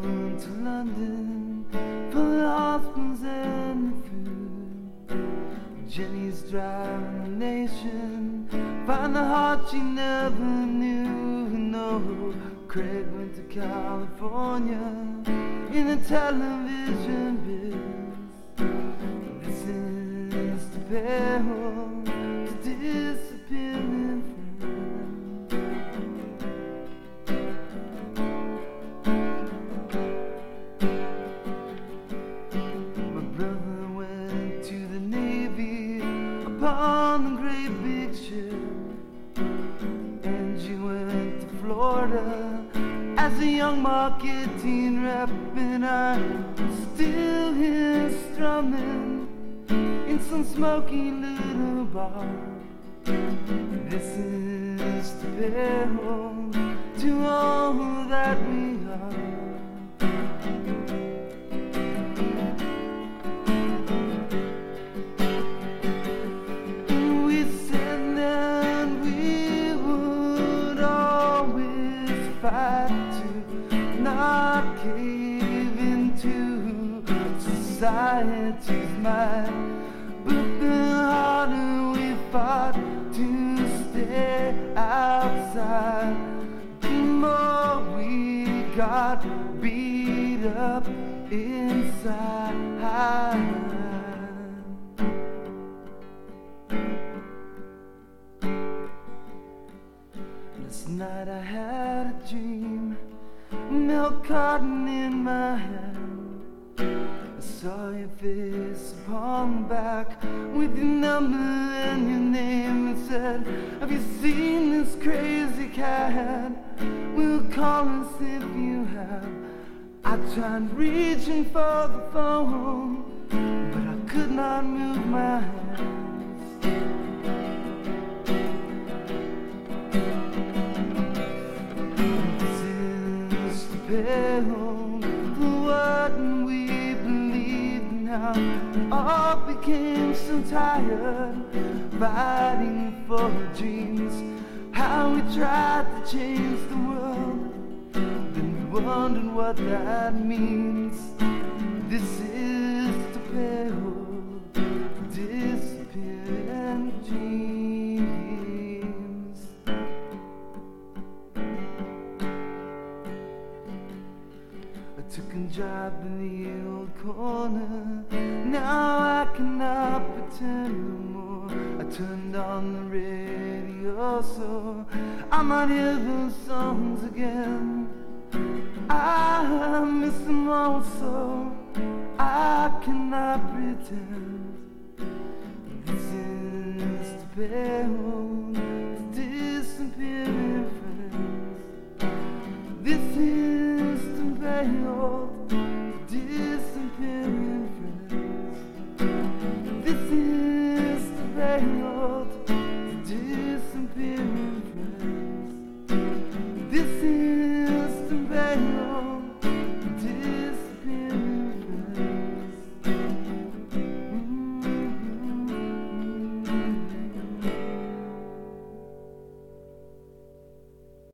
going to London for the husbands and the food. Jenny's driving the nation, find the heart she never knew. No, Craig went to California in a television biz. This is the peril to disappearing friends. My brother went to the Navy upon the great big ship, and she went to Florida as a young marketing rep, and I'm still here strumming in some smoky little bar. This is the peril to all that we are. We said that we would always fight to not cave into society's might. But the harder we fought to stay outside, the more we got beat up inside. Last night I had a dream, milk carton in my hand. I saw your face upon the back with your number and your name, and said, have you seen this crazy cat? We'll call us if you have. I tried reaching for the phone, but I could not move my hands. This is the peril, the what we all became so tired, fighting for dreams. How we tried to change the world, then we wondered what that means. This is the peril, disappearing dreams. I took a job in the old corner, now I cannot pretend no more. I turned on the radio so I might hear those songs again. I miss them also, I cannot pretend. This is the peril to disappearing friends. This is the peril